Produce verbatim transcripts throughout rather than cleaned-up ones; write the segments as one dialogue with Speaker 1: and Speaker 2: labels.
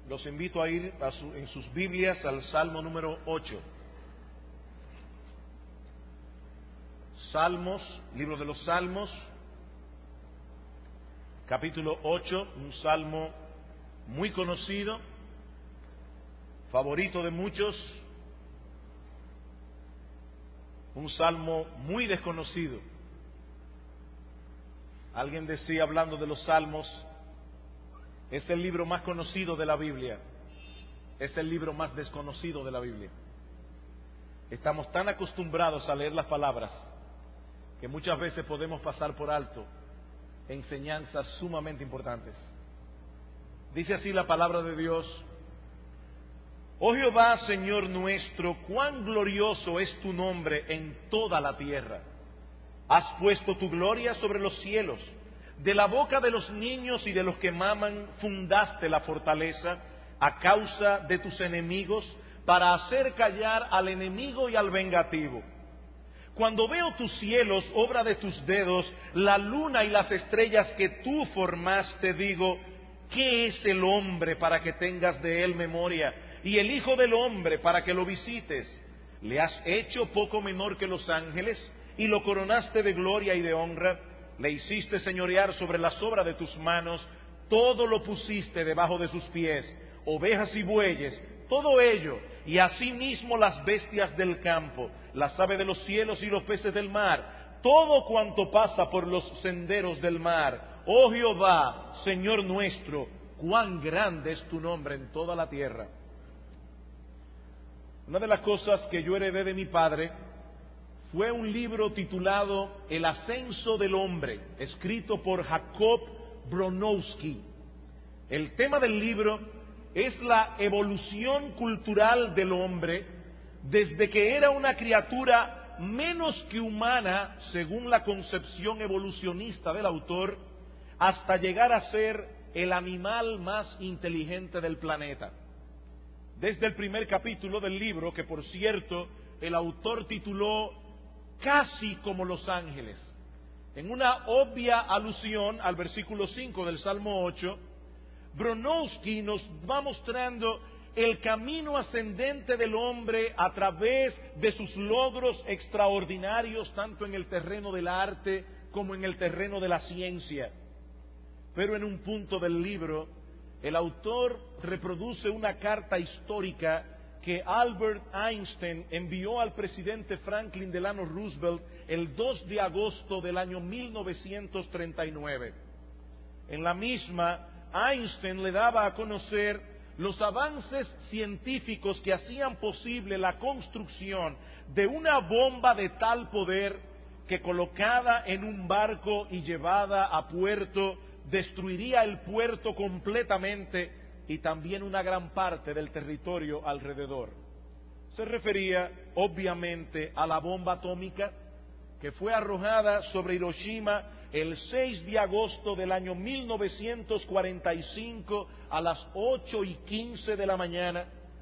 Speaker 1: Los invito a ir a su, en sus Biblias al Salmo número ocho. Salmos, libro de los Salmos, capítulo ocho, un salmo muy conocido, favorito de muchos, un salmo muy desconocido. Alguien decía, hablando de los salmos, es el libro más conocido de la Biblia, es el libro más desconocido de la Biblia. Estamos tan acostumbrados a leer las palabras que muchas veces podemos pasar por alto enseñanzas sumamente importantes. Dice así la palabra de Dios: Oh Jehová, Señor nuestro, cuán glorioso es tu nombre en toda la tierra. Has puesto tu gloria sobre los cielos. De la boca de los niños y de los que maman fundaste la fortaleza a causa de tus enemigos, para hacer callar al enemigo y al vengativo. Cuando veo tus cielos, obra de tus dedos, la luna y las estrellas que tú formaste, digo, ¿qué es el hombre para que tengas de él memoria? Y el hijo del hombre para que lo visites. Le has hecho poco menor que los ángeles y lo coronaste de gloria y de honra. Le hiciste señorear sobre las obras de tus manos, todo lo pusiste debajo de sus pies, ovejas y bueyes, todo ello, y asimismo las bestias del campo, las aves de los cielos y los peces del mar, todo cuanto pasa por los senderos del mar. Oh Jehová, Señor nuestro, cuán grande es tu nombre en toda la tierra. Una de las cosas que yo heredé de mi padre fue un libro titulado El ascenso del hombre, escrito por Jacob Bronowski. El tema del libro es la evolución cultural del hombre desde que era una criatura menos que humana, según la concepción evolucionista del autor, hasta llegar a ser el animal más inteligente del planeta. Desde el primer capítulo del libro, que por cierto el autor tituló Casi como los ángeles, en una obvia alusión al versículo cinco del Salmo ocho, Bronowski nos va mostrando el camino ascendente del hombre a través de sus logros extraordinarios, tanto en el terreno del arte como en el terreno de la ciencia. Pero en un punto del libro, el autor reproduce una carta histórica que Albert Einstein envió al presidente Franklin Delano Roosevelt el dos de agosto del año mil novecientos treinta y nueve. En la misma, Einstein le daba a conocer los avances científicos que hacían posible la construcción de una bomba de tal poder que, colocada en un barco y llevada a puerto, destruiría el puerto completamente y también una gran parte del territorio alrededor. Se refería, obviamente, a la bomba atómica que fue arrojada sobre Hiroshima el seis de agosto del año mil novecientos cuarenta y cinco a las ocho y quince de la mañana,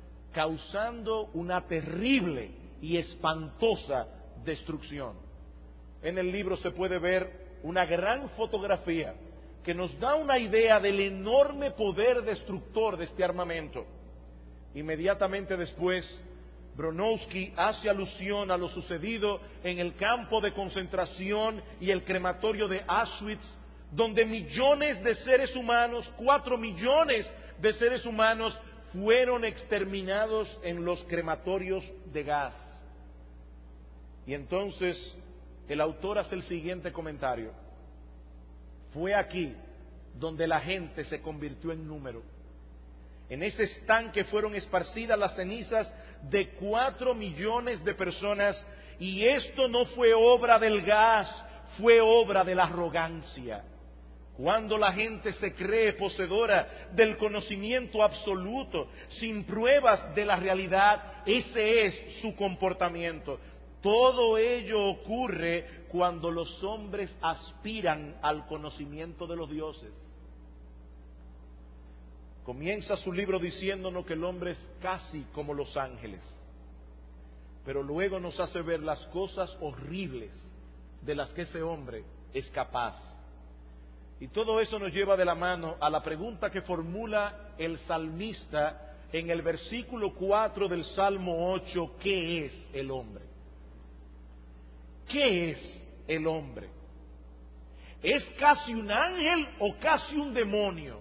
Speaker 1: causando una terrible y espantosa destrucción. En el libro se puede ver una gran fotografía que nos da una idea del enorme poder destructor de este armamento. Inmediatamente después, Bronowski hace alusión a lo sucedido en el campo de concentración y el crematorio de Auschwitz, donde millones de seres humanos, cuatro millones de seres humanos, fueron exterminados en los crematorios de gas. Y entonces el autor hace el siguiente comentario: fue aquí donde la gente se convirtió en número. En ese estanque fueron esparcidas las cenizas de cuatro millones de personas, y esto no fue obra del gas, fue obra de la arrogancia. Cuando la gente se cree poseedora del conocimiento absoluto, sin pruebas de la realidad, ese es su comportamiento. Todo ello ocurre cuando los hombres aspiran al conocimiento de los dioses. Comienza su libro diciéndonos que el hombre es casi como los ángeles, pero luego nos hace ver las cosas horribles de las que ese hombre es capaz. Y todo eso nos lleva de la mano a la pregunta que formula el salmista en el versículo cuatro del Salmo ocho: ¿qué es el hombre? ¿Qué es el hombre? ¿Es casi un ángel o casi un demonio?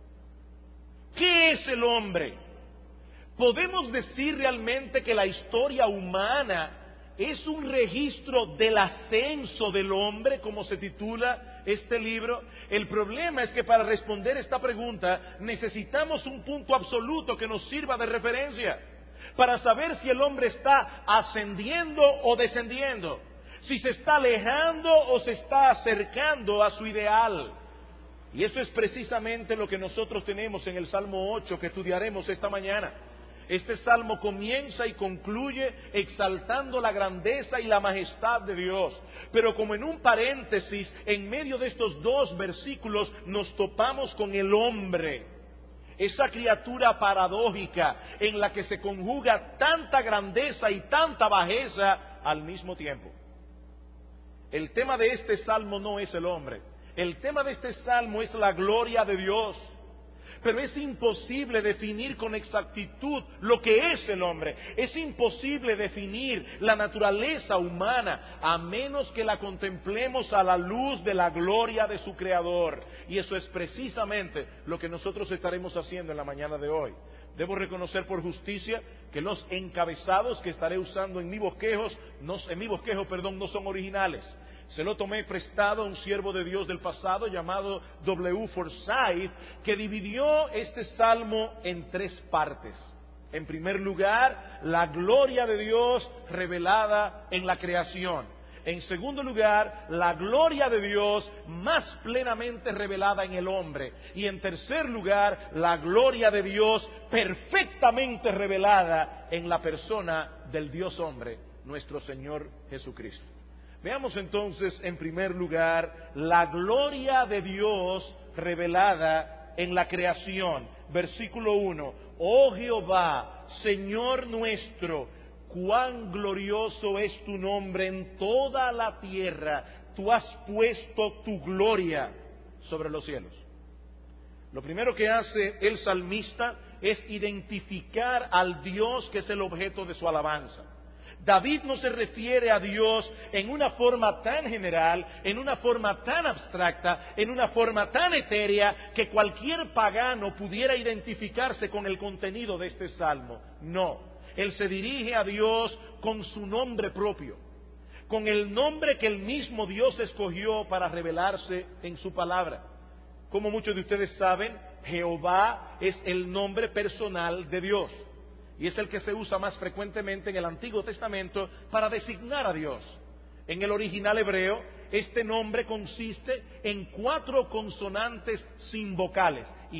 Speaker 1: ¿Qué es el hombre? ¿Podemos decir realmente que la historia humana es un registro del ascenso del hombre, como se titula este libro? El problema es que para responder esta pregunta necesitamos un punto absoluto que nos sirva de referencia para saber si el hombre está ascendiendo o descendiendo, si se está alejando o se está acercando a su ideal. Y eso es precisamente lo que nosotros tenemos en el Salmo ocho que estudiaremos esta mañana. Este salmo comienza y concluye exaltando la grandeza y la majestad de Dios. Pero como en un paréntesis, en medio de estos dos versículos nos topamos con el hombre, esa criatura paradójica en la que se conjuga tanta grandeza y tanta bajeza al mismo tiempo. El tema de este salmo no es el hombre. El tema de este salmo es la gloria de Dios. Pero es imposible definir con exactitud lo que es el hombre. Es imposible definir la naturaleza humana a menos que la contemplemos a la luz de la gloria de su Creador. Y eso es precisamente lo que nosotros estaremos haciendo en la mañana de hoy. Debo reconocer por justicia que los encabezados que estaré usando en mi bosquejo, no, en mi bosquejo, perdón, no son originales. Se lo tomé prestado a un siervo de Dios del pasado llamado W. Forsyth, que dividió este salmo en tres partes. En primer lugar, la gloria de Dios revelada en la creación. En segundo lugar, la gloria de Dios más plenamente revelada en el hombre. Y en tercer lugar, la gloria de Dios perfectamente revelada en la persona del Dios hombre, nuestro Señor Jesucristo. Veamos entonces, en primer lugar, la gloria de Dios revelada en la creación. Versículo uno: Oh Jehová, Señor nuestro, cuán glorioso es tu nombre en toda la tierra. Tú has puesto tu gloria sobre los cielos. Lo primero que hace el salmista es identificar al Dios que es el objeto de su alabanza. David no se refiere a Dios en una forma tan general, en una forma tan abstracta, en una forma tan etérea, que cualquier pagano pudiera identificarse con el contenido de este salmo. No, él se dirige a Dios con su nombre propio, con el nombre que el mismo Dios escogió para revelarse en su palabra. Como muchos de ustedes saben, Jehová es el nombre personal de Dios. Y es el que se usa más frecuentemente en el Antiguo Testamento para designar a Dios. En el original hebreo, este nombre consiste en cuatro consonantes sin vocales: Y,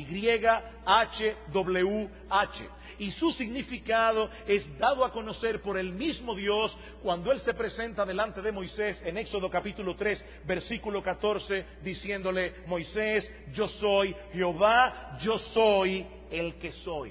Speaker 1: H, W, H. Y su significado es dado a conocer por el mismo Dios cuando Él se presenta delante de Moisés en Éxodo capítulo tres, versículo catorce, diciéndole: Moisés, yo soy Jehová, yo soy el que soy.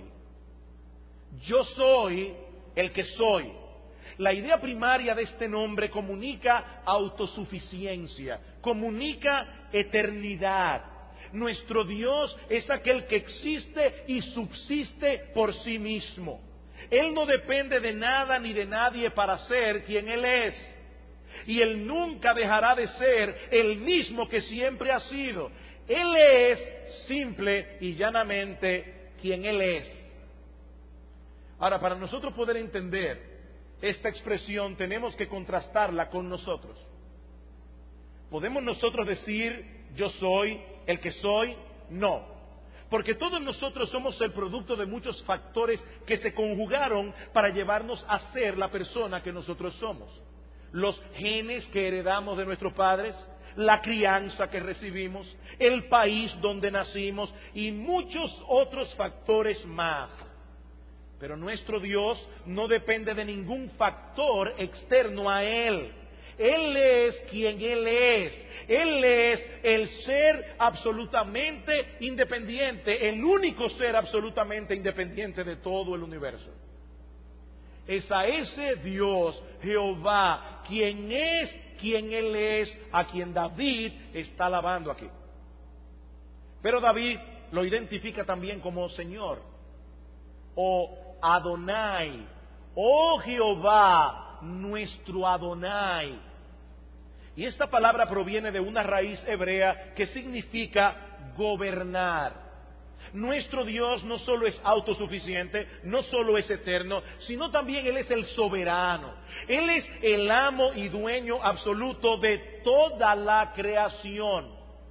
Speaker 1: Yo soy el que soy. La idea primaria de este nombre comunica autosuficiencia, comunica eternidad. Nuestro Dios es aquel que existe y subsiste por sí mismo. Él no depende de nada ni de nadie para ser quien Él es. Y Él nunca dejará de ser el mismo que siempre ha sido. Él es simple y llanamente quien Él es. Ahora, para nosotros poder entender esta expresión, tenemos que contrastarla con nosotros. ¿Podemos nosotros decir, yo soy el que soy? No, porque todos nosotros somos el producto de muchos factores que se conjugaron para llevarnos a ser la persona que nosotros somos. Los genes que heredamos de nuestros padres, la crianza que recibimos, el país donde nacimos y muchos otros factores más. Pero nuestro Dios no depende de ningún factor externo a Él. Él es quien Él es. Él es el ser absolutamente independiente, el único ser absolutamente independiente de todo el universo. Es a ese Dios, Jehová, quien es quien Él es, a quien David está alabando aquí. Pero David lo identifica también como Señor, o Adonai, oh Jehová, nuestro Adonai. Y esta palabra proviene de una raíz hebrea que significa gobernar. Nuestro Dios no solo es autosuficiente, no solo es eterno, sino también Él es el soberano. Él es el amo y dueño absoluto de toda la creación.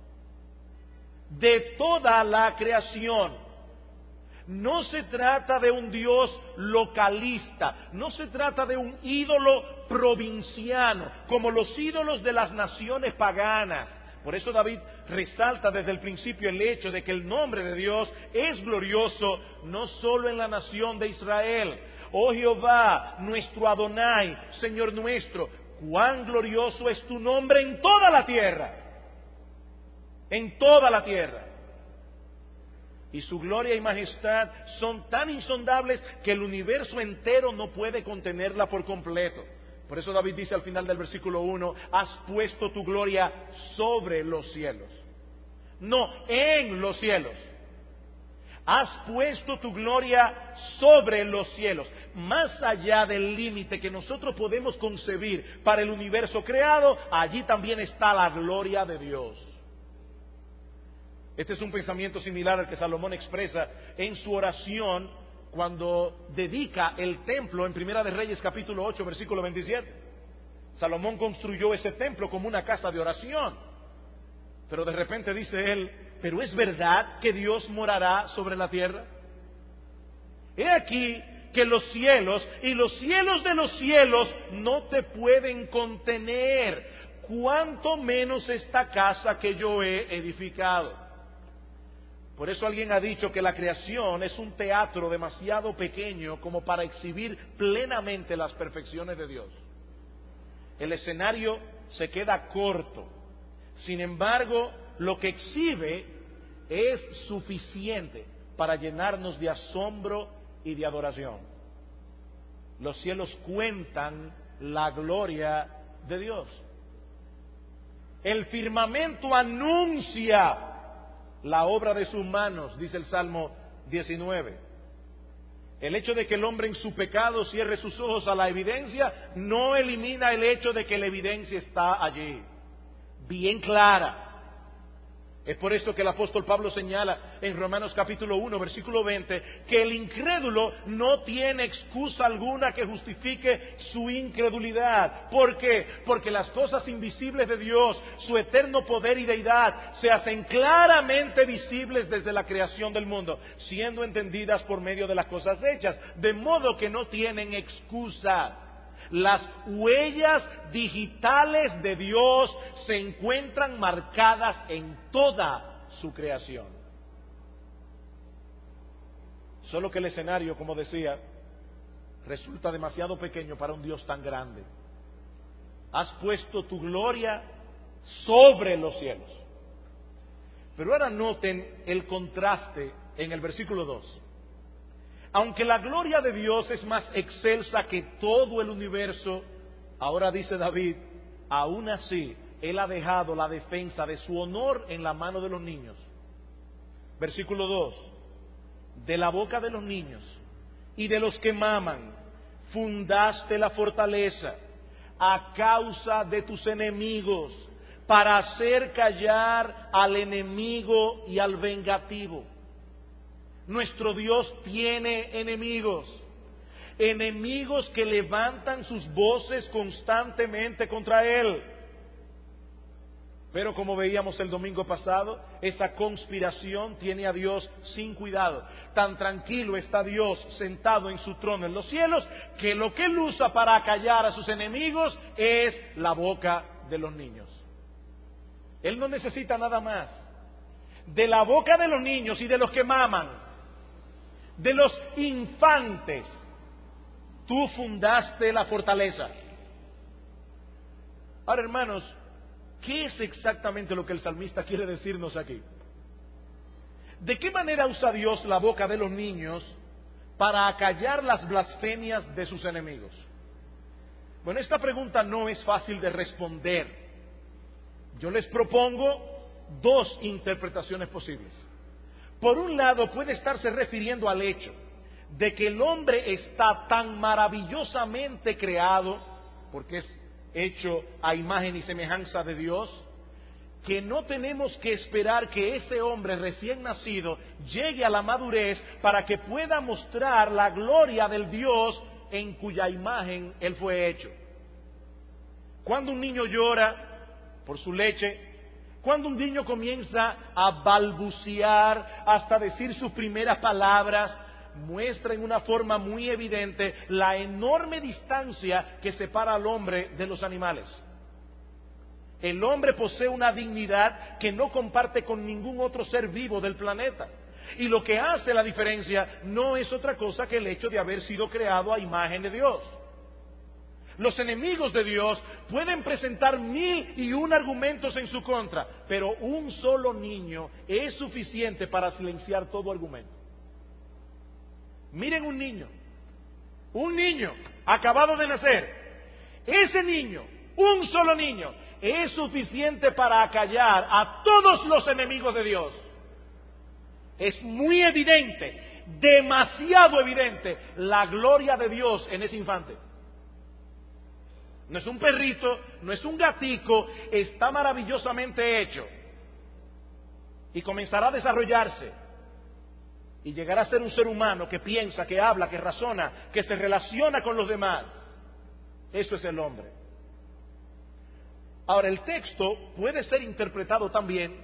Speaker 1: De toda la creación. No se trata de un Dios localista, no se trata de un ídolo provinciano, como los ídolos de las naciones paganas. Por eso David resalta desde el principio el hecho de que el nombre de Dios es glorioso no solo en la nación de Israel. Oh Jehová, nuestro Adonai, Señor nuestro, cuán glorioso es tu nombre en toda la tierra. En toda la tierra. Y su gloria y majestad son tan insondables que el universo entero no puede contenerla por completo. Por eso David dice al final del versículo uno, has puesto tu gloria sobre los cielos. No, en los cielos. Has puesto tu gloria sobre los cielos. Más allá del límite que nosotros podemos concebir para el universo creado, allí también está la gloria de Dios. Este es un pensamiento similar al que Salomón expresa en su oración cuando dedica el templo en Primera de Reyes capítulo ocho versículo veintisiete. Salomón construyó ese templo como una casa de oración. Pero de repente dice él, ¿pero es verdad que Dios morará sobre la tierra? He aquí que los cielos y los cielos de los cielos no te pueden contener, cuanto menos esta casa que yo he edificado. Por eso alguien ha dicho que la creación es un teatro demasiado pequeño como para exhibir plenamente las perfecciones de Dios. El escenario se queda corto. Sin embargo, lo que exhibe es suficiente para llenarnos de asombro y de adoración. Los cielos cuentan la gloria de Dios. El firmamento anuncia la obra de sus manos, dice el Salmo diecinueve. El hecho de que el hombre en su pecado cierre sus ojos a la evidencia no elimina el hecho de que la evidencia está allí, bien clara. Es por eso que el apóstol Pablo señala en Romanos capítulo uno, versículo veinte, que el incrédulo no tiene excusa alguna que justifique su incredulidad. ¿Por qué? Porque las cosas invisibles de Dios, su eterno poder y deidad, se hacen claramente visibles desde la creación del mundo, siendo entendidas por medio de las cosas hechas, de modo que no tienen excusa. Las huellas digitales de Dios se encuentran marcadas en toda su creación. Solo que el escenario, como decía, resulta demasiado pequeño para un Dios tan grande. Has puesto tu gloria sobre los cielos. Pero ahora noten el contraste en el versículo dos. Aunque la gloria de Dios es más excelsa que todo el universo, ahora dice David, aún así Él ha dejado la defensa de su honor en la mano de los niños. Versículo dos, de la boca de los niños y de los que maman, fundaste la fortaleza a causa de tus enemigos, para hacer callar al enemigo y al vengativo. Nuestro Dios tiene enemigos, enemigos que levantan sus voces constantemente contra Él. Pero como veíamos el domingo pasado, esa conspiración tiene a Dios sin cuidado. Tan tranquilo está Dios sentado en su trono en los cielos, que lo que Él usa para acallar a sus enemigos es la boca de los niños. Él no necesita nada más. De la boca de los niños y de los que maman, de los infantes, tú fundaste la fortaleza. Ahora, hermanos, ¿qué es exactamente lo que el salmista quiere decirnos aquí? ¿De qué manera usa Dios la boca de los niños para acallar las blasfemias de sus enemigos? Bueno, esta pregunta no es fácil de responder. Yo les propongo dos interpretaciones posibles. Por un lado, puede estarse refiriendo al hecho de que el hombre está tan maravillosamente creado, porque es hecho a imagen y semejanza de Dios, que no tenemos que esperar que ese hombre recién nacido llegue a la madurez para que pueda mostrar la gloria del Dios en cuya imagen él fue hecho. Cuando un niño llora por su leche, cuando un niño comienza a balbucear hasta decir sus primeras palabras, muestra en una forma muy evidente la enorme distancia que separa al hombre de los animales. El hombre posee una dignidad que no comparte con ningún otro ser vivo del planeta. Y lo que hace la diferencia no es otra cosa que el hecho de haber sido creado a imagen de Dios. Los enemigos de Dios pueden presentar mil y un argumentos en su contra, pero un solo niño es suficiente para silenciar todo argumento. Miren un niño, un niño acabado de nacer. Ese niño, un solo niño, es suficiente para acallar a todos los enemigos de Dios. Es muy evidente, demasiado evidente, la gloria de Dios en ese infante. No es un perrito, no es un gatico, está maravillosamente hecho. Y comenzará a desarrollarse. Y llegará a ser un ser humano que piensa, que habla, que razona, que se relaciona con los demás. Eso es el hombre. Ahora, el texto puede ser interpretado también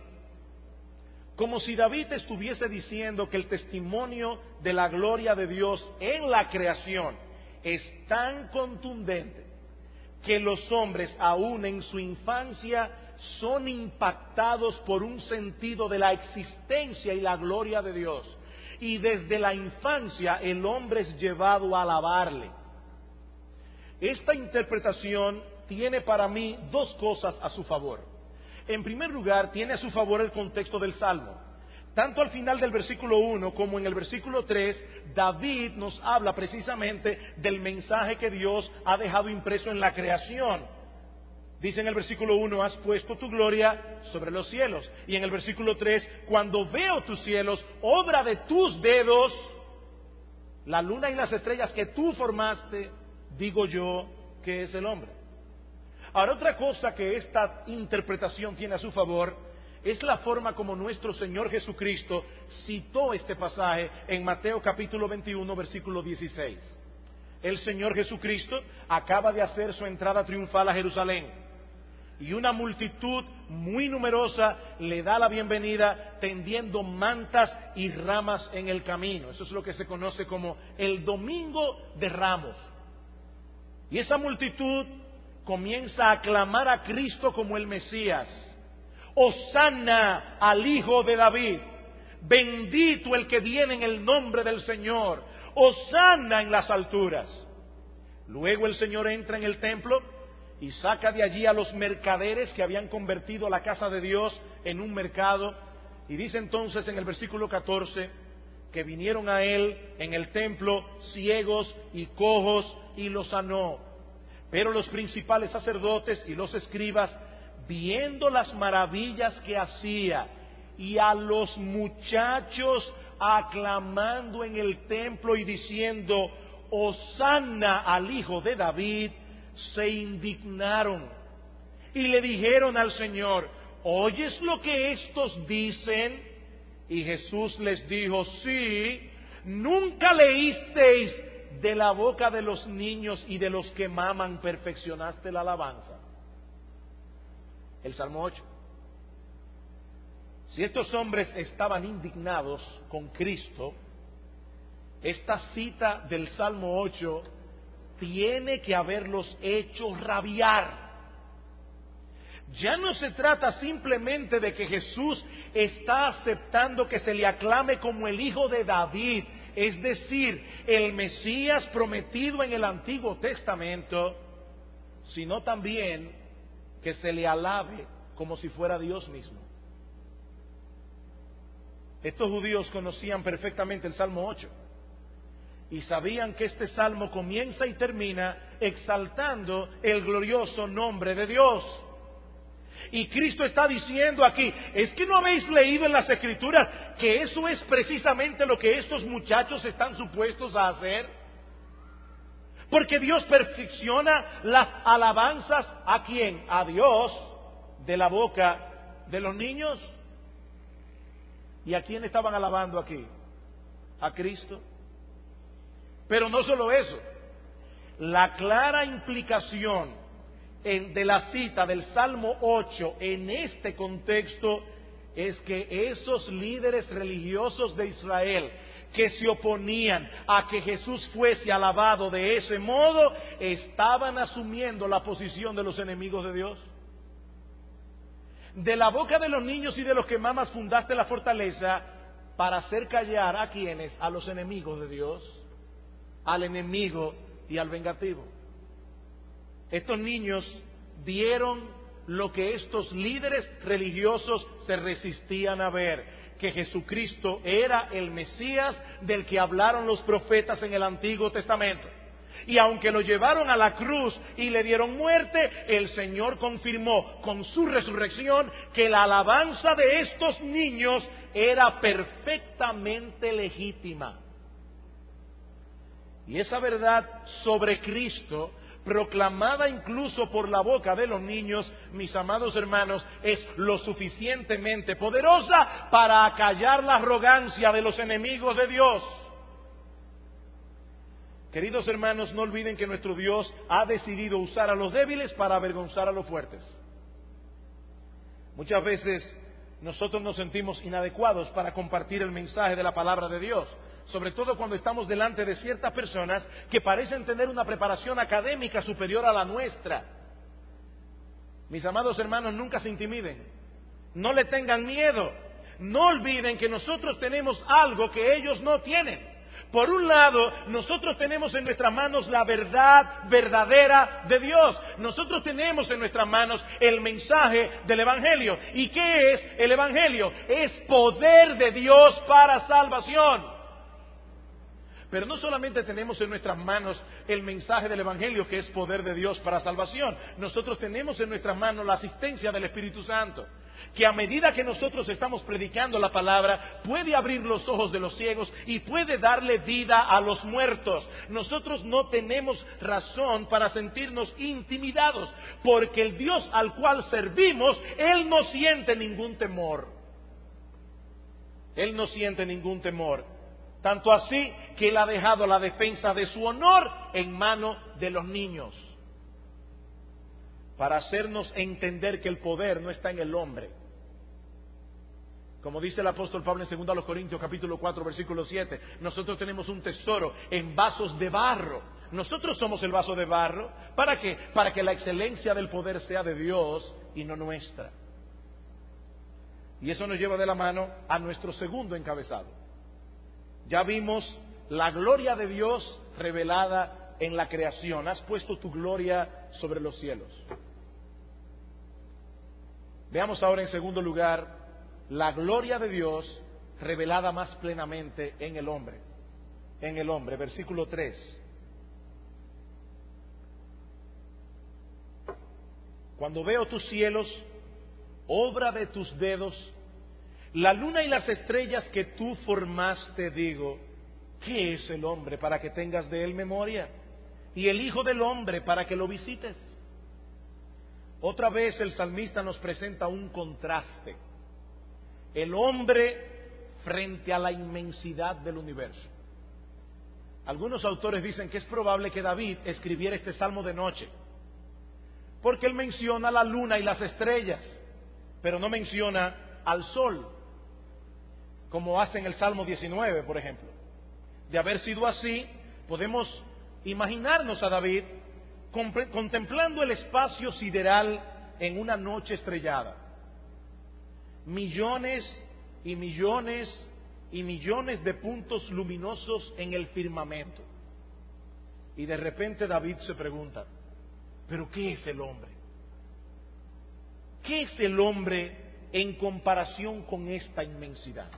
Speaker 1: como si David estuviese diciendo que el testimonio de la gloria de Dios en la creación es tan contundente que los hombres, aún en su infancia, son impactados por un sentido de la existencia y la gloria de Dios. Y desde la infancia el hombre es llevado a alabarle. Esta interpretación tiene para mí dos cosas a su favor. En primer lugar, tiene a su favor el contexto del Salmo. Tanto al final del versículo uno como en el versículo tres, David nos habla precisamente del mensaje que Dios ha dejado impreso en la creación. Dice en el versículo uno, has puesto tu gloria sobre los cielos. Y en el versículo tres, cuando veo tus cielos, obra de tus dedos, la luna y las estrellas que tú formaste, digo yo que es el hombre. Ahora, otra cosa que esta interpretación tiene a su favor es la forma como nuestro Señor Jesucristo citó este pasaje en Mateo capítulo veintiuno, versículo dieciséis. El Señor Jesucristo acaba de hacer su entrada triunfal a Jerusalén y una multitud muy numerosa le da la bienvenida tendiendo mantas y ramas en el camino. Eso es lo que se conoce como el Domingo de Ramos. Y esa multitud comienza a aclamar a Cristo como el Mesías. Hosanna al Hijo de David. Bendito el que viene en el nombre del Señor. Hosanna en las alturas. Luego el Señor entra en el templo y saca de allí a los mercaderes que habían convertido la casa de Dios en un mercado. Y dice entonces en el versículo catorce que vinieron a él en el templo ciegos y cojos y los sanó. Pero los principales sacerdotes y los escribas, viendo las maravillas que hacía y a los muchachos aclamando en el templo y diciendo Hosanna al Hijo de David, se indignaron y le dijeron al Señor, ¿oyes lo que estos dicen? Y Jesús les dijo, sí, nunca leísteis de la boca de los niños y de los que maman perfeccionaste la alabanza. El Salmo ocho. Si estos hombres estaban indignados con Cristo, esta cita del Salmo ocho tiene que haberlos hecho rabiar. Ya no se trata simplemente de que Jesús está aceptando que se le aclame como el Hijo de David, es decir, el Mesías prometido en el Antiguo Testamento, sino también que se le alabe como si fuera Dios mismo. Estos judíos conocían perfectamente el Salmo ocho y sabían que este salmo comienza y termina exaltando el glorioso nombre de Dios. Y Cristo está diciendo aquí, ¿es que no habéis leído en las Escrituras que eso es precisamente lo que estos muchachos están supuestos a hacer? Porque Dios perfecciona las alabanzas ¿a quién? A Dios, de la boca de los niños. ¿Y a quién estaban alabando aquí? A Cristo. Pero no solo eso, la clara implicación en, de la cita del Salmo ocho en este contexto es que esos líderes religiosos de Israel que se oponían a que Jesús fuese alabado de ese modo, estaban asumiendo la posición de los enemigos de Dios. De la boca de los niños y de los que mamas fundaste la fortaleza para hacer callar a quienes, a los enemigos de Dios, al enemigo y al vengativo. Estos niños vieron lo que estos líderes religiosos se resistían a ver, que Jesucristo era el Mesías del que hablaron los profetas en el Antiguo Testamento. Y aunque lo llevaron a la cruz y le dieron muerte, el Señor confirmó con su resurrección que la alabanza de estos niños era perfectamente legítima. Y esa verdad sobre Cristo, proclamada incluso por la boca de los niños, mis amados hermanos, es lo suficientemente poderosa para acallar la arrogancia de los enemigos de Dios. Queridos hermanos, no olviden que nuestro Dios ha decidido usar a los débiles para avergonzar a los fuertes. Muchas veces nosotros nos sentimos inadecuados para compartir el mensaje de la palabra de Dios, sobre todo cuando estamos delante de ciertas personas que parecen tener una preparación académica superior a la nuestra. Mis amados hermanos, nunca se intimiden, no le tengan miedo, no olviden que nosotros tenemos algo que ellos no tienen. Por un lado, nosotros tenemos en nuestras manos la verdad verdadera de Dios. Nosotros tenemos en nuestras manos el mensaje del Evangelio. ¿Y qué es el Evangelio? Es poder de Dios para salvación. Pero no solamente tenemos en nuestras manos el mensaje del Evangelio, que es poder de Dios para salvación. Nosotros tenemos en nuestras manos la asistencia del Espíritu Santo, que a medida que nosotros estamos predicando la palabra, puede abrir los ojos de los ciegos y puede darle vida a los muertos. Nosotros no tenemos razón para sentirnos intimidados, porque el Dios al cual servimos, Él no siente ningún temor. Él no siente ningún temor. Tanto así que Él ha dejado la defensa de su honor en manos de los niños, para hacernos entender que el poder no está en el hombre. Como dice el apóstol Pablo en segunda a los Corintios capítulo cuatro versículo siete, nosotros tenemos un tesoro en vasos de barro. Nosotros somos el vaso de barro. ¿Para qué? Para que la excelencia del poder sea de Dios y no nuestra. Y eso nos lleva de la mano a nuestro segundo encabezado. Ya vimos la gloria de Dios revelada en la creación. Has puesto tu gloria sobre los cielos. Veamos ahora en segundo lugar la gloria de Dios revelada más plenamente en el hombre. En el hombre, versículo tres. Cuando veo tus cielos, obra de tus dedos, la luna y las estrellas que tú formaste, digo, ¿qué es el hombre para que tengas de él memoria? Y el hijo del hombre para que lo visites. Otra vez el salmista nos presenta un contraste. El hombre frente a la inmensidad del universo. Algunos autores dicen que es probable que David escribiera este salmo de noche, porque él menciona la luna y las estrellas, pero no menciona al sol, como hace en el Salmo diecinueve, por ejemplo. De haber sido así, podemos imaginarnos a David contemplando el espacio sideral en una noche estrellada. Millones y millones y millones de puntos luminosos en el firmamento. Y de repente David se pregunta, ¿pero qué es el hombre? ¿Qué es el hombre en comparación con esta inmensidad?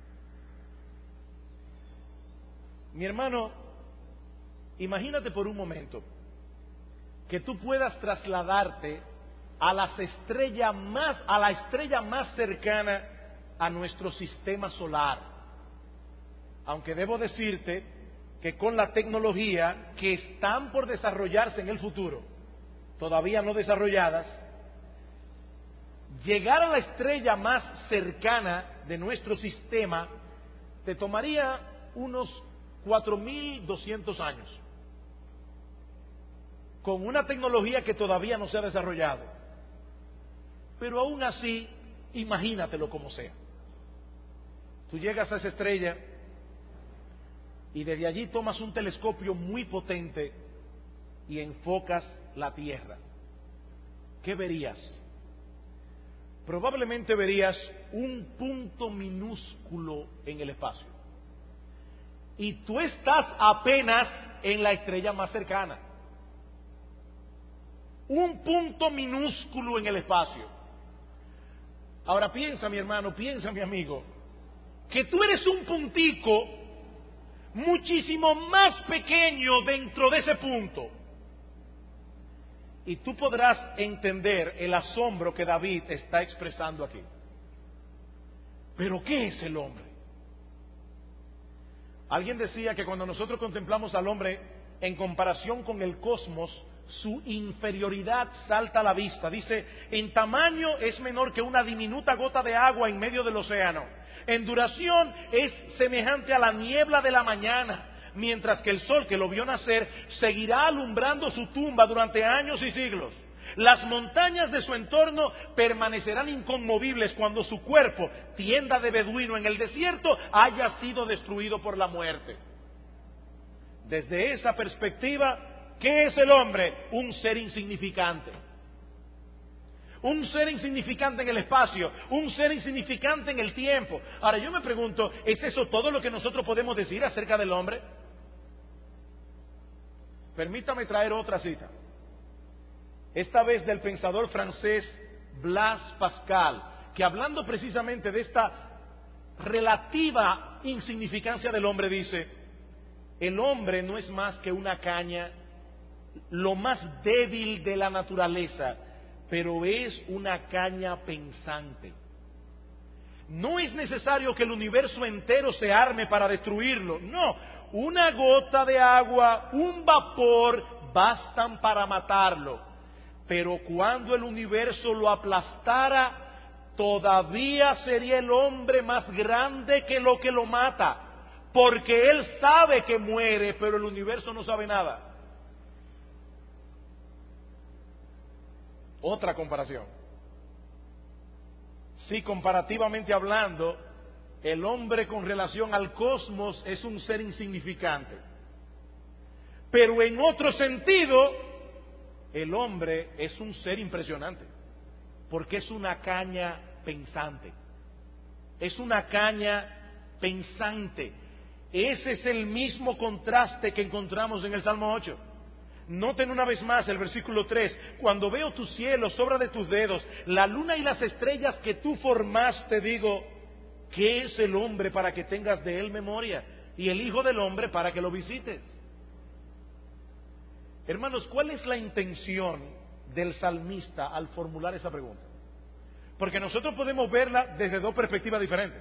Speaker 1: Mi hermano, imagínate por un momento que tú puedas trasladarte a las estrellas más, a la estrella más cercana a nuestro sistema solar. Aunque debo decirte que con la tecnología que están por desarrollarse en el futuro, todavía no desarrolladas, llegar a la estrella más cercana de nuestro sistema te tomaría unos cuatro mil doscientos años, con una tecnología que todavía no se ha desarrollado. Pero aún así, imagínatelo como sea. Tú llegas a esa estrella y desde allí tomas un telescopio muy potente y enfocas la Tierra. ¿Qué verías? Probablemente verías un punto minúsculo en el espacio. Y tú estás apenas en la estrella más cercana. Un punto minúsculo en el espacio. Ahora piensa, mi hermano, piensa, mi amigo, que tú eres un puntico muchísimo más pequeño dentro de ese punto. Y tú podrás entender el asombro que David está expresando aquí. ¿Pero qué es el hombre? Alguien decía que cuando nosotros contemplamos al hombre en comparación con el cosmos, su inferioridad salta a la vista. Dice, en tamaño es menor que una diminuta gota de agua en medio del océano. En duración es semejante a la niebla de la mañana, mientras que el sol que lo vio nacer seguirá alumbrando su tumba durante años y siglos. Las montañas de su entorno permanecerán inconmovibles cuando su cuerpo, tienda de beduino en el desierto, haya sido destruido por la muerte. Desde esa perspectiva, ¿qué es el hombre? Un ser insignificante. Un ser insignificante en el espacio, un ser insignificante en el tiempo. Ahora yo me pregunto, ¿es eso todo lo que nosotros podemos decir acerca del hombre? Permítame traer otra cita. Esta vez del pensador francés Blaise Pascal, que hablando precisamente de esta relativa insignificancia del hombre dice, el hombre no es más que una caña, lo más débil de la naturaleza, pero es una caña pensante. No es necesario que el universo entero se arme para destruirlo, no, una gota de agua, un vapor bastan para matarlo. Pero cuando el universo lo aplastara, todavía sería el hombre más grande que lo que lo mata, porque él sabe que muere, pero el universo no sabe nada. Otra comparación. Si comparativamente hablando, el hombre con relación al cosmos es un ser insignificante, pero en otro sentido, el hombre es un ser impresionante, porque es una caña pensante. Es una caña pensante. Ese es el mismo contraste que encontramos en el Salmo ocho. Noten una vez más el versículo tres. Cuando veo tus cielos, obra de tus dedos, la luna y las estrellas que tú formaste, digo, ¿qué es el hombre para que tengas de él memoria? Y el hijo del hombre para que lo visites. Hermanos, ¿cuál es la intención del salmista al formular esa pregunta? Porque nosotros podemos verla desde dos perspectivas diferentes.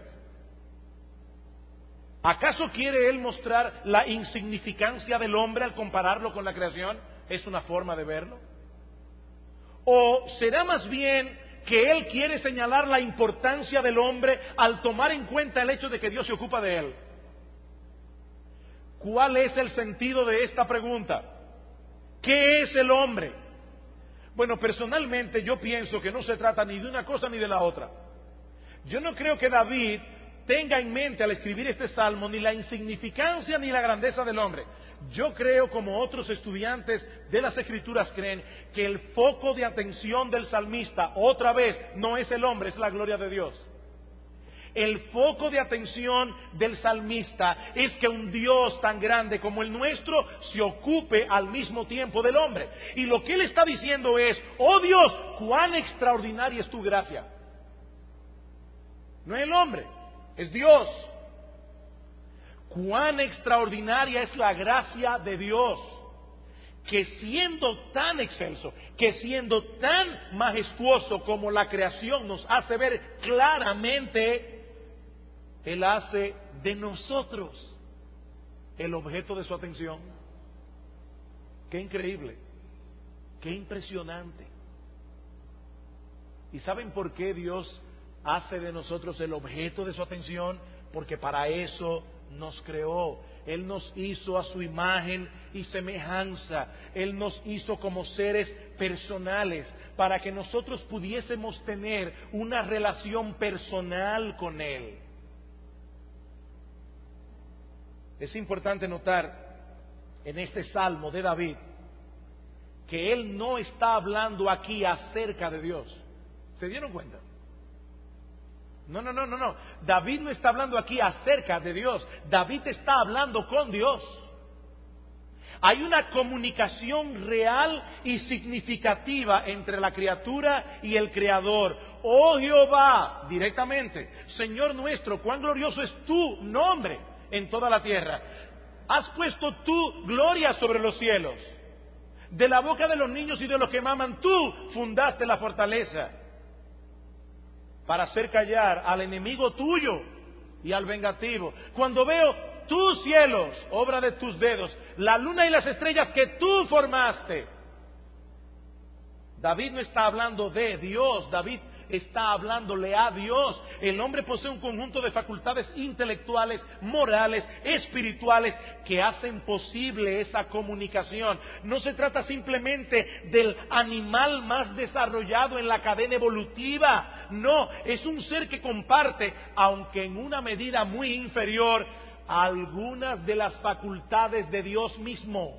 Speaker 1: ¿Acaso quiere él mostrar la insignificancia del hombre al compararlo con la creación? ¿Es una forma de verlo? ¿O será más bien que él quiere señalar la importancia del hombre al tomar en cuenta el hecho de que Dios se ocupa de él? ¿Cuál es el sentido de esta pregunta? ¿Qué es el hombre? Bueno, personalmente yo pienso que no se trata ni de una cosa ni de la otra. Yo no creo que David tenga en mente al escribir este salmo ni la insignificancia ni la grandeza del hombre. Yo creo, como otros estudiantes de las Escrituras creen, que el foco de atención del salmista, otra vez, no es el hombre, es la gloria de Dios. El foco de atención del salmista es que un Dios tan grande como el nuestro se ocupe al mismo tiempo del hombre. Y lo que él está diciendo es, oh Dios, cuán extraordinaria es tu gracia. No es el hombre, es Dios. Cuán extraordinaria es la gracia de Dios, que siendo tan excelso, que siendo tan majestuoso como la creación nos hace ver claramente, Él hace de nosotros el objeto de su atención. Qué increíble, qué impresionante. ¿Y saben por qué Dios hace de nosotros el objeto de su atención? Porque para eso nos creó. Él nos hizo a su imagen y semejanza. Él nos hizo como seres personales para que nosotros pudiésemos tener una relación personal con Él. Es importante notar en este salmo de David que él no está hablando aquí acerca de Dios. ¿Se dieron cuenta? No, no, no, no, no. David no está hablando aquí acerca de Dios. David está hablando con Dios. Hay una comunicación real y significativa entre la criatura y el Creador. Oh Jehová, directamente, Señor nuestro, cuán glorioso es tu nombre en toda la tierra. Has puesto tu gloria sobre los cielos. De la boca de los niños y de los que maman, tú fundaste la fortaleza para hacer callar al enemigo tuyo y al vengativo. Cuando veo tus cielos, obra de tus dedos, la luna y las estrellas que tú formaste. David no está hablando de Dios, David está hablándole a Dios. El hombre posee un conjunto de facultades intelectuales, morales, espirituales que hacen posible esa comunicación. No se trata simplemente del animal más desarrollado en la cadena evolutiva. No, es un ser que comparte, aunque en una medida muy inferior, algunas de las facultades de Dios mismo.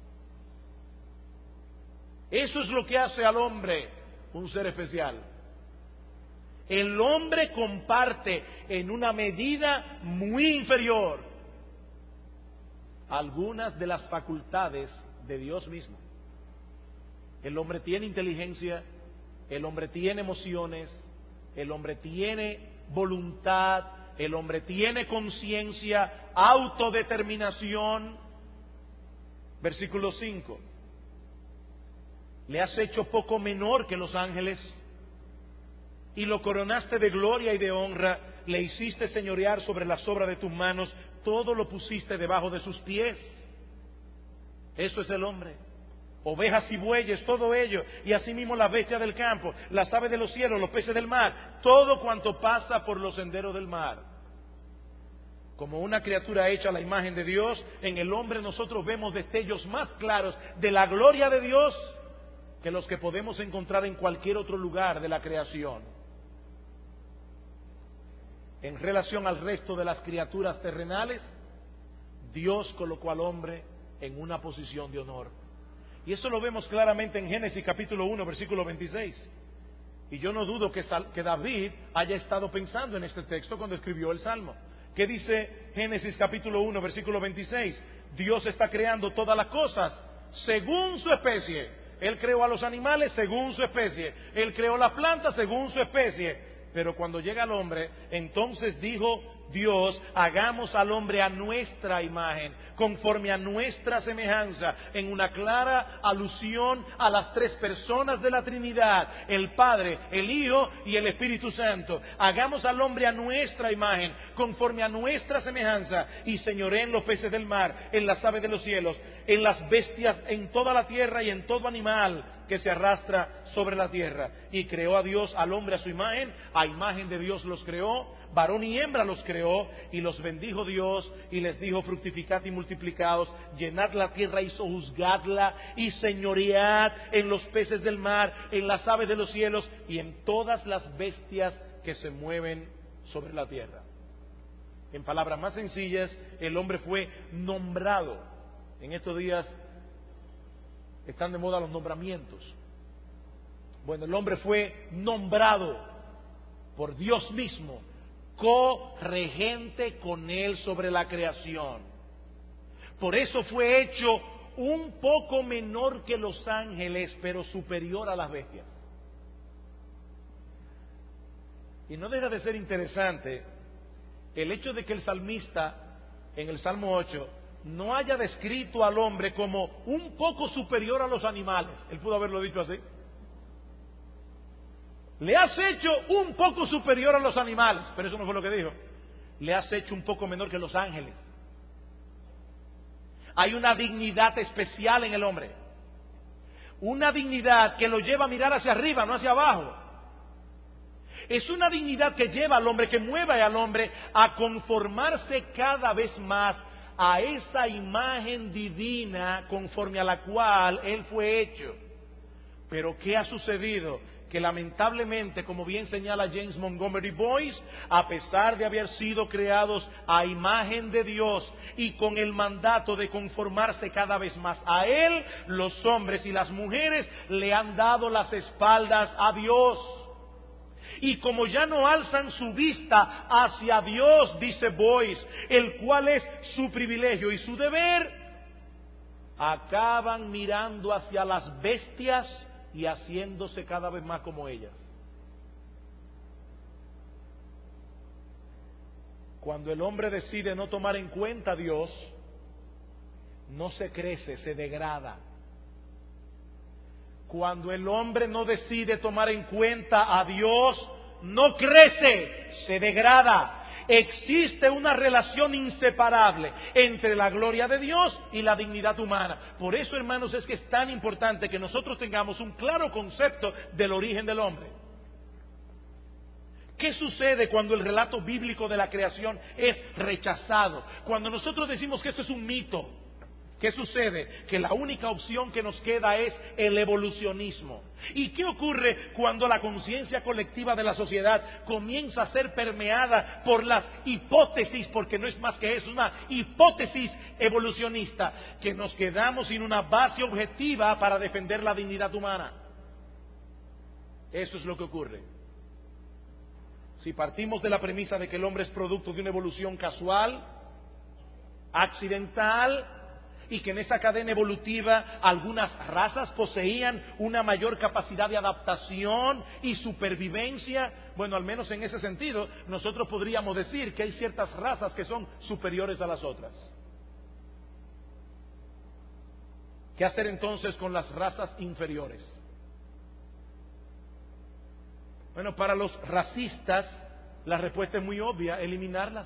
Speaker 1: Eso es lo que hace al hombre un ser especial. El hombre comparte en una medida muy inferior algunas de las facultades de Dios mismo. El hombre tiene inteligencia, el hombre tiene emociones, el hombre tiene voluntad, el hombre tiene conciencia, autodeterminación. Versículo cinco. Le has hecho poco menor que los ángeles y lo coronaste de gloria y de honra, le hiciste señorear sobre las obras de tus manos, todo lo pusiste debajo de sus pies. Eso es el hombre. Ovejas y bueyes, todo ello, y asimismo las bestias del campo, las aves de los cielos, los peces del mar, todo cuanto pasa por los senderos del mar. Como una criatura hecha a la imagen de Dios, en el hombre nosotros vemos destellos más claros de la gloria de Dios que los que podemos encontrar en cualquier otro lugar de la creación. En relación al resto de las criaturas terrenales, Dios colocó al hombre en una posición de honor. Y eso lo vemos claramente en Génesis capítulo uno, versículo veintiséis. Y yo no dudo que, que David haya estado pensando en este texto cuando escribió el Salmo. ¿Qué dice Génesis capítulo uno, versículo veintiséis? Dios está creando todas las cosas según su especie. Él creó a los animales según su especie. Él creó las plantas según su especie. Pero cuando llega el hombre, entonces dijo Dios, hagamos al hombre a nuestra imagen, conforme a nuestra semejanza, en una clara alusión a las tres personas de la Trinidad, el Padre, el Hijo y el Espíritu Santo. Hagamos al hombre a nuestra imagen, conforme a nuestra semejanza, y señoree en los peces del mar, en las aves de los cielos, en las bestias, en toda la tierra y en todo animal que se arrastra sobre la tierra. Y creó a Dios al hombre a su imagen, a imagen de Dios los creó, varón y hembra los creó, y los bendijo Dios, y les dijo, fructificad y multiplicaos, llenad la tierra y sojuzgadla, y señoread en los peces del mar, en las aves de los cielos, y en todas las bestias que se mueven sobre la tierra. En palabras más sencillas, el hombre fue nombrado. En estos días están de moda los nombramientos. Bueno, el hombre fue nombrado por Dios mismo, co-regente con él sobre la creación. Por eso fue hecho un poco menor que los ángeles, pero superior a las bestias. Y no deja de ser interesante el hecho de que el salmista, en el Salmo ocho, no haya descrito al hombre como un poco superior a los animales. Él pudo haberlo dicho así. Le has hecho un poco superior a los animales, pero eso no fue lo que dijo. Le has hecho un poco menor que los ángeles. Hay una dignidad especial en el hombre. Una dignidad que lo lleva a mirar hacia arriba, no hacia abajo. Es una dignidad que lleva al hombre, que mueve al hombre a conformarse cada vez más a esa imagen divina conforme a la cual él fue hecho. Pero ¿qué ha sucedido? Que lamentablemente, como bien señala James Montgomery Boyce, a pesar de haber sido creados a imagen de Dios y con el mandato de conformarse cada vez más a Él, los hombres y las mujeres le han dado las espaldas a Dios. Y como ya no alzan su vista hacia Dios, dice Boyce, el cual es su privilegio y su deber, acaban mirando hacia las bestias y haciéndose cada vez más como ellas. Cuando el hombre decide no tomar en cuenta a Dios, no se crece, se degrada. Cuando el hombre no decide tomar en cuenta a Dios, no crece, se degrada. Existe una relación inseparable entre la gloria de Dios y la dignidad humana. Por eso, hermanos, es que es tan importante que nosotros tengamos un claro concepto del origen del hombre. ¿Qué sucede cuando el relato bíblico de la creación es rechazado? Cuando nosotros decimos que esto es un mito, ¿qué sucede? Que la única opción que nos queda es el evolucionismo. ¿Y qué ocurre cuando la conciencia colectiva de la sociedad comienza a ser permeada por las hipótesis, porque no es más que eso, una hipótesis evolucionista, que nos quedamos sin una base objetiva para defender la dignidad humana? Eso es lo que ocurre. Si partimos de la premisa de que el hombre es producto de una evolución casual, accidental, y que en esa cadena evolutiva algunas razas poseían una mayor capacidad de adaptación y supervivencia, bueno, al menos en ese sentido, nosotros podríamos decir que hay ciertas razas que son superiores a las otras. ¿Qué hacer entonces con las razas inferiores? Bueno, para los racistas la respuesta es muy obvia: eliminarlas,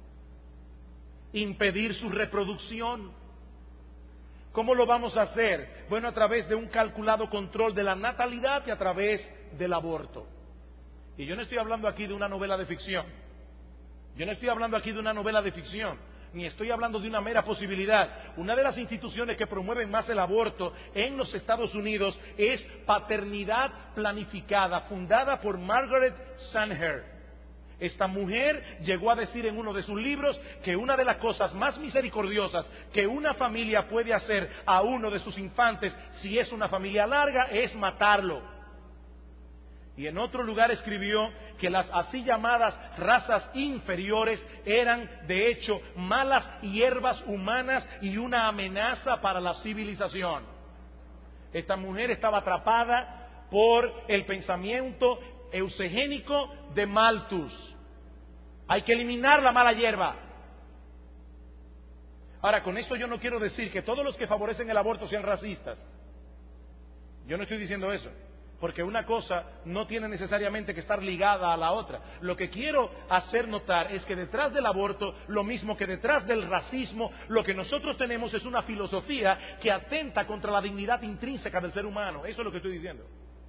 Speaker 1: impedir su reproducción. ¿Cómo lo vamos a hacer? Bueno, a través de un calculado control de la natalidad y a través del aborto. Y yo no estoy hablando aquí de una novela de ficción. Yo no estoy hablando aquí de una novela de ficción, ni estoy hablando de una mera posibilidad. Una de las instituciones que promueven más el aborto en los Estados Unidos es Paternidad Planificada, fundada por Margaret Sanger. Esta mujer llegó a decir en uno de sus libros que una de las cosas más misericordiosas que una familia puede hacer a uno de sus infantes, si es una familia larga, es matarlo. Y en otro lugar escribió que las así llamadas razas inferiores eran de hecho malas hierbas humanas y una amenaza para la civilización. Esta mujer estaba atrapada por el pensamiento eugénico de Malthus. Hay que eliminar la mala hierba. Ahora, con esto yo no quiero decir que todos los que favorecen el aborto sean racistas. Yo no estoy diciendo eso, porque una cosa no tiene necesariamente que estar ligada a la otra. Lo que quiero hacer notar es que detrás del aborto, lo mismo que detrás del racismo, lo que nosotros tenemos es una filosofía que atenta contra la dignidad intrínseca del ser humano. Eso es lo que estoy diciendo.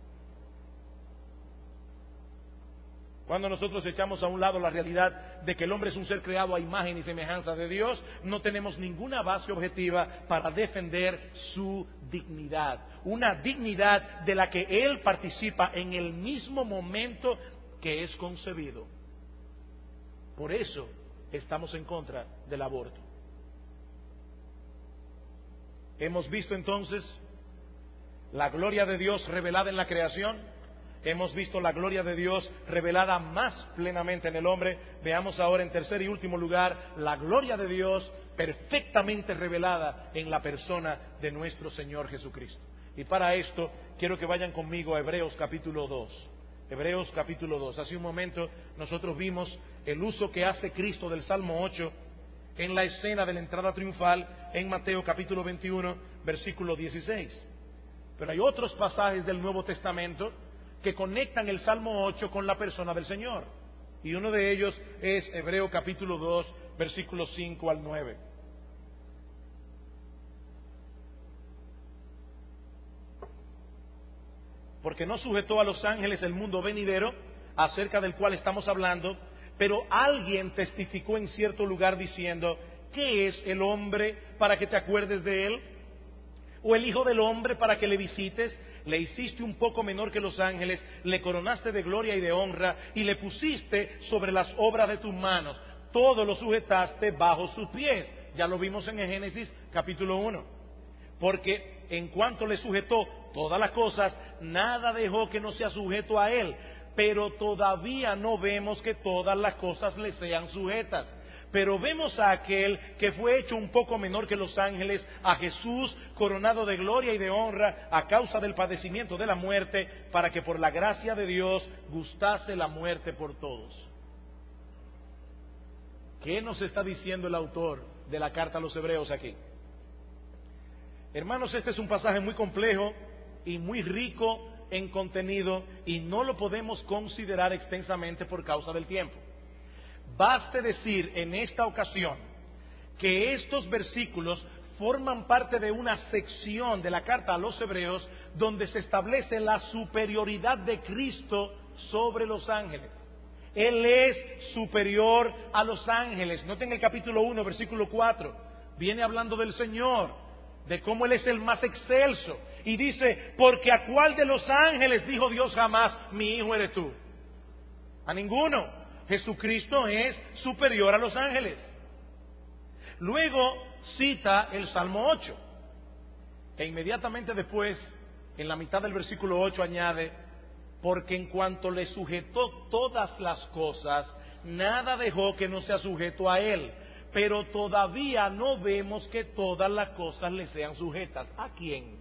Speaker 1: Cuando nosotros echamos a un lado la realidad de que el hombre es un ser creado a imagen y semejanza de Dios, no tenemos ninguna base objetiva para defender su dignidad. Una dignidad de la que Él participa en el mismo momento que es concebido. Por eso estamos en contra del aborto. Hemos visto entonces la gloria de Dios revelada en la creación. Hemos visto la gloria de Dios revelada más plenamente en el hombre. Veamos ahora en tercer y último lugar la gloria de Dios perfectamente revelada en la persona de nuestro Señor Jesucristo. Y para esto quiero que vayan conmigo a Hebreos capítulo dos. Hebreos capítulo dos. Hace un momento nosotros vimos el uso que hace Cristo del Salmo ocho en la escena de la entrada triunfal en Mateo capítulo veintiuno, versículo dieciséis. Pero hay otros pasajes del Nuevo Testamento que conectan el Salmo ocho con la persona del Señor. Y uno de ellos es Hebreo capítulo dos, versículos cinco al nueve. Porque no sujetó a los ángeles el mundo venidero, acerca del cual estamos hablando, pero alguien testificó en cierto lugar diciendo: ¿qué es el hombre para que te acuerdes de él? ¿O el hijo del hombre para que le visites? Le hiciste un poco menor que los ángeles, le coronaste de gloria y de honra, y le pusiste sobre las obras de tus manos. Todo lo sujetaste bajo sus pies. Ya lo vimos en el Génesis capítulo uno. Porque en cuanto le sujetó todas las cosas, nada dejó que no sea sujeto a él. Pero todavía no vemos que todas las cosas le sean sujetas. Pero vemos a aquel que fue hecho un poco menor que los ángeles, a Jesús, coronado de gloria y de honra a causa del padecimiento de la muerte, para que por la gracia de Dios gustase la muerte por todos. ¿Qué nos está diciendo el autor de la carta a los Hebreos aquí? Hermanos, este es un pasaje muy complejo y muy rico en contenido, y no lo podemos considerar extensamente por causa del tiempo. Baste decir en esta ocasión que estos versículos forman parte de una sección de la carta a los Hebreos donde se establece la superioridad de Cristo sobre los ángeles. Él es superior a los ángeles. Noten el capítulo uno, versículo cuatro. Viene hablando del Señor, de cómo Él es el más excelso. Y dice: porque a cuál de los ángeles dijo Dios jamás: mi hijo eres tú. A ninguno. Jesucristo es superior a los ángeles. Luego cita el Salmo ocho. E inmediatamente después, en la mitad del versículo ocho, añade: porque en cuanto le sujetó todas las cosas, nada dejó que no sea sujeto a él. Pero todavía no vemos que todas las cosas le sean sujetas. ¿A quién?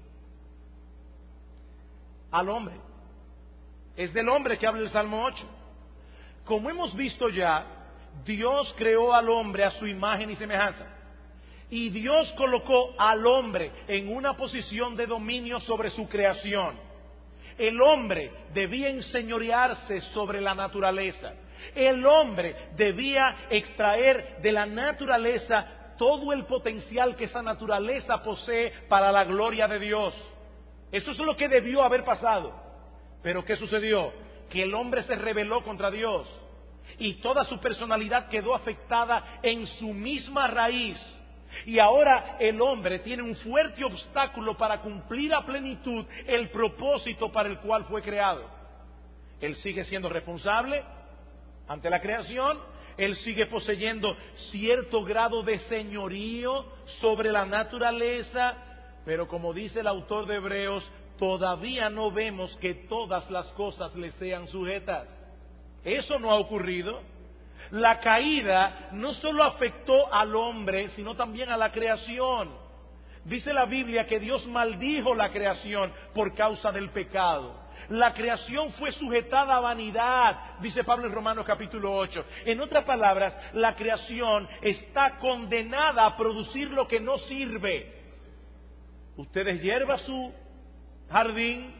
Speaker 1: Al hombre. Es del hombre que habla el Salmo ocho. Como hemos visto ya, Dios creó al hombre a su imagen y semejanza. Y Dios colocó al hombre en una posición de dominio sobre su creación. El hombre debía enseñorearse sobre la naturaleza. El hombre debía extraer de la naturaleza todo el potencial que esa naturaleza posee para la gloria de Dios. Eso es lo que debió haber pasado. Pero ¿qué sucedió? Que el hombre se rebeló contra Dios y toda su personalidad quedó afectada en su misma raíz. Y ahora el hombre tiene un fuerte obstáculo para cumplir a plenitud el propósito para el cual fue creado. Él sigue siendo responsable ante la creación, él sigue poseyendo cierto grado de señorío sobre la naturaleza, pero como dice el autor de Hebreos, todavía no vemos que todas las cosas le sean sujetas. Eso no ha ocurrido. La caída no solo afectó al hombre, sino también a la creación. Dice la Biblia que Dios maldijo la creación por causa del pecado. La creación fue sujetada a vanidad, dice Pablo en Romanos capítulo ocho. En otras palabras, la creación está condenada a producir lo que no sirve. Usted hierva su jardín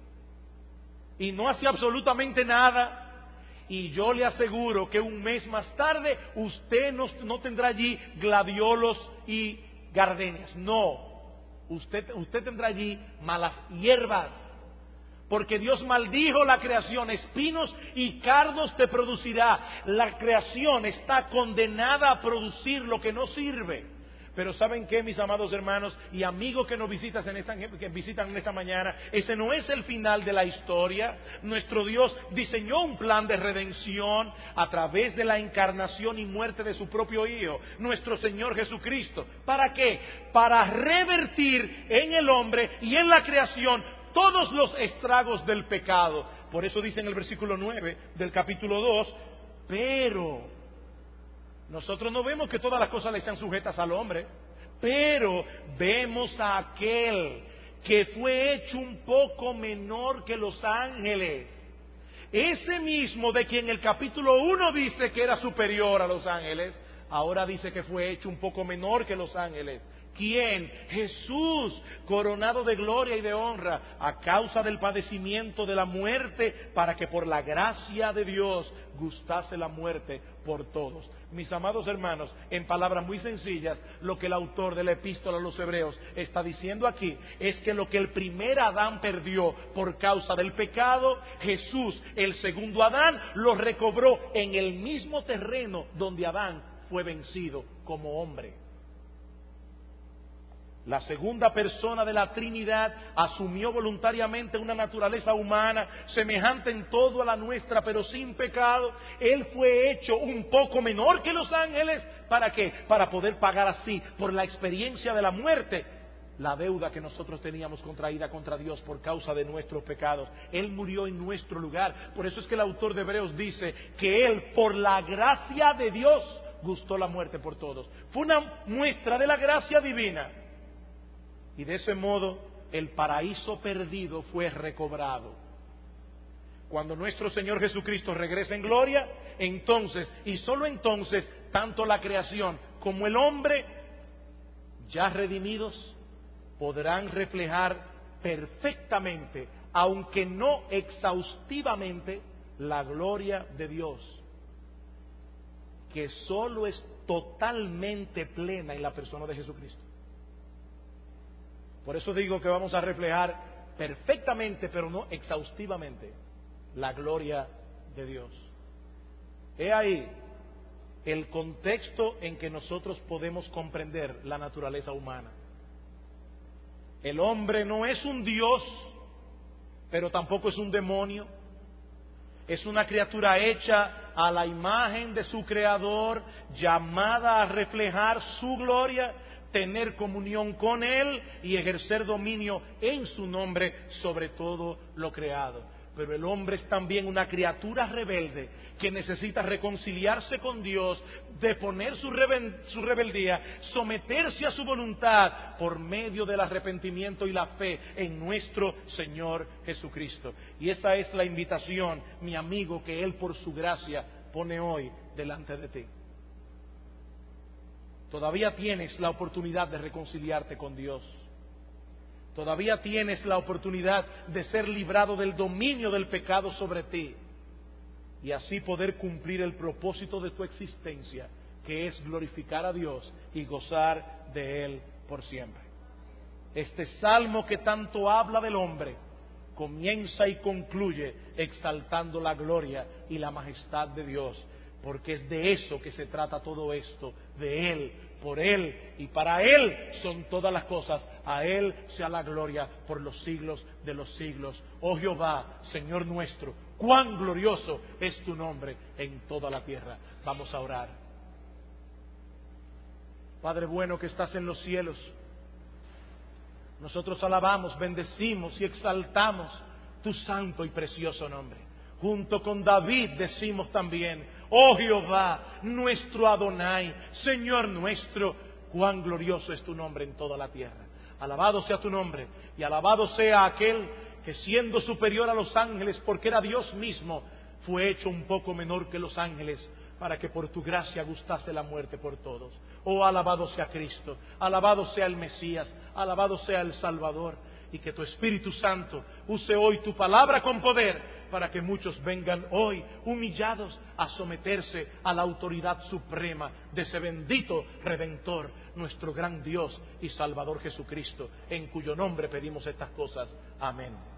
Speaker 1: y no hace absolutamente nada, y yo le aseguro que un mes más tarde usted no, no tendrá allí gladiolos y gardenias. No, usted, usted tendrá allí malas hierbas, porque Dios maldijo la creación: espinos y cardos te producirá. La creación está condenada a producir lo que no sirve. Pero ¿saben qué, mis amados hermanos y amigos que nos visitan en esta, que visitan en esta mañana? Ese no es el final de la historia. Nuestro Dios diseñó un plan de redención a través de la encarnación y muerte de su propio Hijo, nuestro Señor Jesucristo. ¿Para qué? Para revertir en el hombre y en la creación todos los estragos del pecado. Por eso dice en el versículo nueve del capítulo dos, pero nosotros no vemos que todas las cosas le sean sujetas al hombre, pero vemos a aquel que fue hecho un poco menor que los ángeles. Ese mismo de quien el capítulo uno dice que era superior a los ángeles, ahora dice que fue hecho un poco menor que los ángeles. ¿Quién? Jesús, coronado de gloria y de honra a causa del padecimiento de la muerte, para que por la gracia de Dios gustase la muerte por todos. Mis amados hermanos, en palabras muy sencillas, lo que el autor de la epístola a los Hebreos está diciendo aquí es que lo que el primer Adán perdió por causa del pecado, Jesús, el segundo Adán, lo recobró en el mismo terreno donde Adán fue vencido como hombre. La segunda persona de la Trinidad asumió voluntariamente una naturaleza humana semejante en todo a la nuestra, pero sin pecado. Él fue hecho un poco menor que los ángeles. ¿Para qué? Para poder pagar así, por la experiencia de la muerte, la deuda que nosotros teníamos contraída contra Dios por causa de nuestros pecados. Él murió en nuestro lugar. Por eso es que el autor de Hebreos dice que Él, por la gracia de Dios, gustó la muerte por todos. Fue una muestra de la gracia divina. Y de ese modo el paraíso perdido fue recobrado. Cuando nuestro Señor Jesucristo regrese en gloria, entonces, y solo entonces, tanto la creación como el hombre, ya redimidos, podrán reflejar perfectamente, aunque no exhaustivamente, la gloria de Dios, que solo es totalmente plena en la persona de Jesucristo. Por eso digo que vamos a reflejar perfectamente, pero no exhaustivamente, la gloria de Dios. He ahí el contexto en que nosotros podemos comprender la naturaleza humana. El hombre no es un Dios, pero tampoco es un demonio. Es una criatura hecha a la imagen de su Creador, llamada a reflejar su gloria, tener comunión con Él y ejercer dominio en su nombre sobre todo lo creado. Pero el hombre es también una criatura rebelde que necesita reconciliarse con Dios, deponer su, rebel- su rebeldía, someterse a su voluntad por medio del arrepentimiento y la fe en nuestro Señor Jesucristo. Y esa es la invitación, mi amigo, que Él por su gracia pone hoy delante de ti. Todavía tienes la oportunidad de reconciliarte con Dios. Todavía tienes la oportunidad de ser librado del dominio del pecado sobre ti y así poder cumplir el propósito de tu existencia, que es glorificar a Dios y gozar de Él por siempre. Este salmo que tanto habla del hombre comienza y concluye exaltando la gloria y la majestad de Dios, porque es de eso que se trata todo esto, de Él, por Él y para Él son todas las cosas. A Él sea la gloria por los siglos de los siglos. Oh Jehová, Señor nuestro, cuán glorioso es tu nombre en toda la tierra. Vamos a orar. Padre bueno que estás en los cielos, nosotros alabamos, bendecimos y exaltamos tu santo y precioso nombre. Junto con David decimos también: oh Jehová, nuestro Adonai, Señor nuestro, cuán glorioso es tu nombre en toda la tierra. Alabado sea tu nombre y alabado sea aquel que, siendo superior a los ángeles, porque era Dios mismo, fue hecho un poco menor que los ángeles, para que por tu gracia gustase la muerte por todos. Oh, alabado sea Cristo, alabado sea el Mesías, alabado sea el Salvador. Y que tu Espíritu Santo use hoy tu palabra con poder, para que muchos vengan hoy humillados a someterse a la autoridad suprema de ese bendito Redentor, nuestro gran Dios y Salvador Jesucristo, en cuyo nombre pedimos estas cosas. Amén.